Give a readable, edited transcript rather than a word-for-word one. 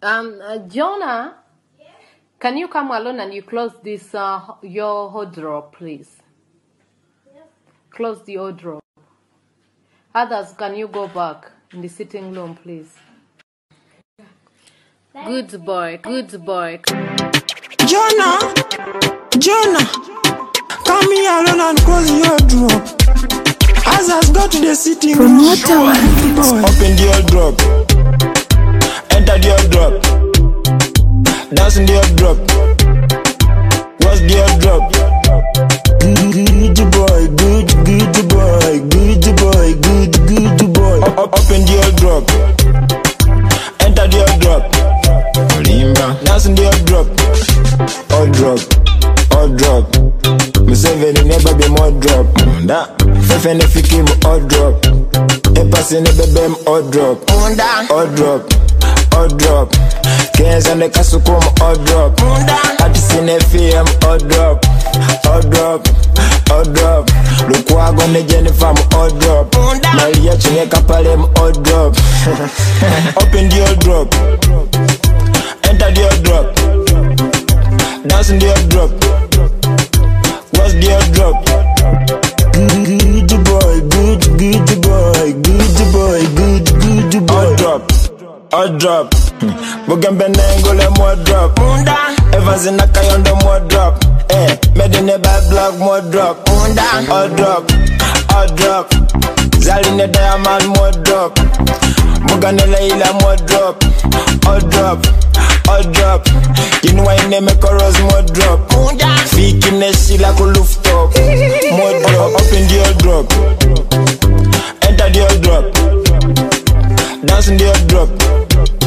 Jonah, can you come alone and you close this your wardrobe, please? Close the wardrobe. Others, can you go back in the sitting room, please? Good boy, good boy. Jonah, come here alone and close your wardrobe. Others, go to the sitting room. Open the wardrobe. Enter the wardrobe. Dance in the wardrobe. What's the wardrobe? Good boy, good boy, good boy, good boy. Open the wardrobe. Enter the wardrobe. Dance in the wardrobe. Wardrobe. Me say very never be more drop. Da. Fefe ne fiki mu wardrobe. E passe ne bebe mu wardrobe. Wardrobe. Kenza ne kasuko mu wardrobe. Atisi ne fiye mu wardrobe. Lukwago ne Jennifer mu wardrobe. Maria chinge kapale mu wardrobe. Open the wardrobe. Enter the wardrobe. Dance in the wardrobe. What's the wardrobe? Good boy. Wardrobe. Bugembe nengole wardrobe. Evans in a kayondo wardrobe. Medine by black wardrobe. Wardrobe. Zaline diamond wardrobe. Mugane leila wardrobe. Wardrobe. Kinwa ine meko rose wardrobe. Fiki neshi la ku rooftop. Wardrobe. Open the wardrobe. Enter the wardrobe. Dance in the wardrobe.